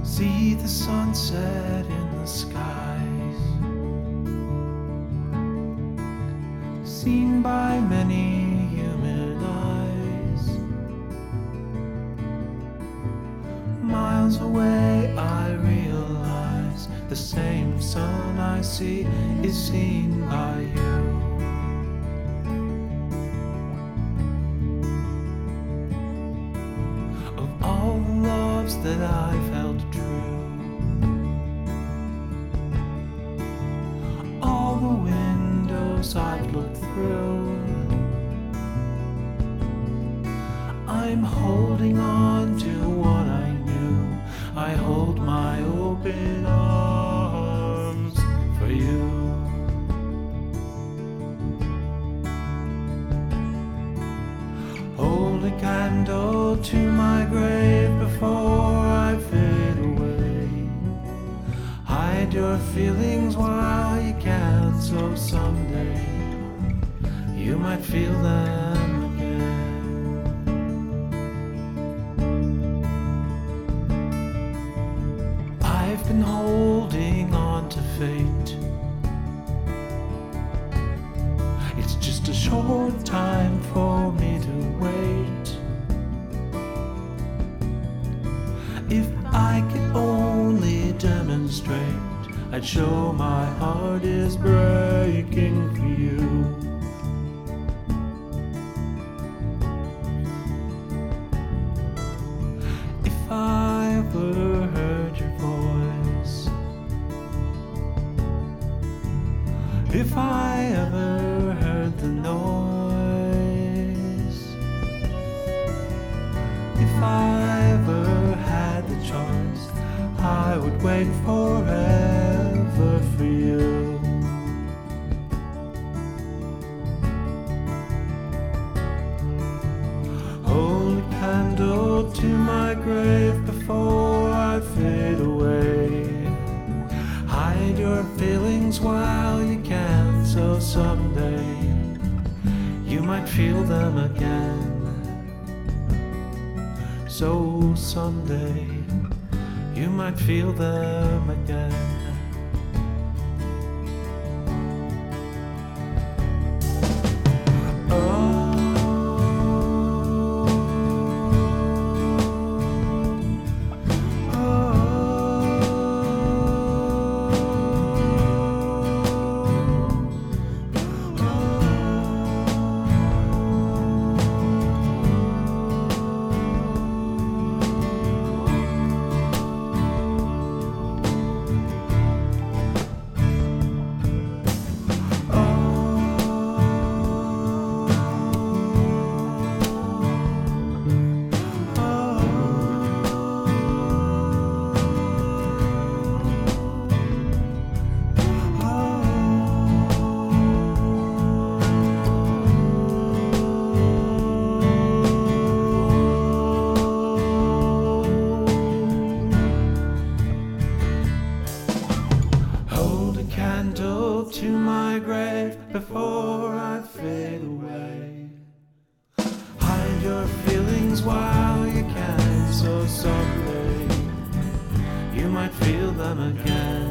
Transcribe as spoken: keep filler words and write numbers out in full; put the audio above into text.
See the sunset in the skies, seen by many human eyes. Miles away I realize the same sun I see is seen by you. Of all the loves that I've held true, all the windows I've looked through, I'm holding on to what I knew. I hold my open arms for you. Hold a candle to my grave before I fade away. Hide your feelings while you can, so someday you might feel them again. I've been holding on to fate. It's just a short time for me to wait. If I could only demonstrate, I'd show my heart is breaking for you. If I ever heard your voice, if I ever heard the noise, if I ever had the choice, I would wait forever for you. Hold a candle to my grave before I fade away. Hide your feelings while you can, so someday you might feel them again. So someday you might feel them again. Candle to my grave before I fade away. Hide your feelings while you can, so someday you might feel them again.